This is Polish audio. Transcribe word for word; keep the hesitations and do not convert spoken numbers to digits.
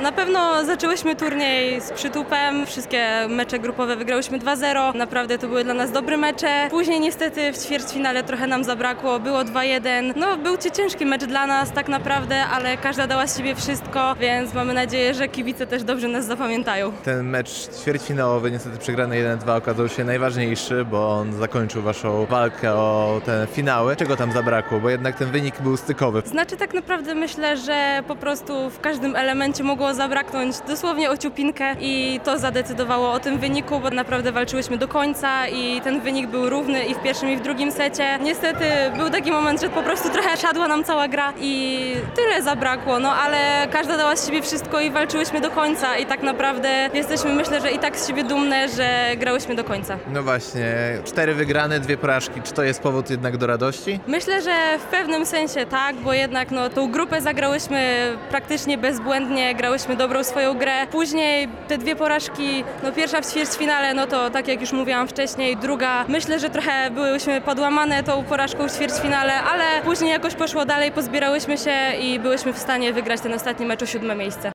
Na pewno zaczęłyśmy turniej z przytupem, wszystkie mecze grupowe wygrałyśmy dwa zero, naprawdę to były dla nas dobre mecze. Później niestety w ćwierćfinale trochę nam zabrakło, było dwa jeden. No był ciężki mecz dla nas tak naprawdę, ale każda dała z siebie wszystko, więc mamy nadzieję, że kibice też dobrze nas zapamiętają. Ten mecz ćwierćfinałowy, niestety przegrany jeden dwa, okazał się najważniejszy, bo on zakończył waszą walkę o te finały. Czego tam zabrakło? Bo jednak ten wynik był stykowy. Znaczy tak naprawdę myślę, że po prostu w każdym elemencie mogło zabraknąć dosłownie o ciupinkę i to zadecydowało o tym wyniku, bo naprawdę walczyłyśmy do końca i ten wynik był równy i w pierwszym i w drugim secie. Niestety był taki moment, że po prostu trochę siadła nam cała gra i tyle zabrakło, no ale każda dała z siebie wszystko i walczyłyśmy do końca i tak naprawdę jesteśmy, myślę, że i tak z siebie dumne, że grałyśmy do końca. No właśnie, cztery wygrane, dwie porażki. Czy to jest powód jednak do radości? Myślę, że w pewnym sensie tak, bo jednak no, tą grupę zagrałyśmy praktycznie bezbłędnie, grałyśmy dobrą swoją grę. Później te dwie porażki, no pierwsza w ćwierćfinale, no to tak jak już mówiłam wcześniej, druga, myślę, że trochę byłyśmy podłamane tą porażką w ćwierćfinale, ale później jakoś poszło dalej, pozbierałyśmy się i byłyśmy w stanie wygrać ten ostatni mecz o siódme miejsce.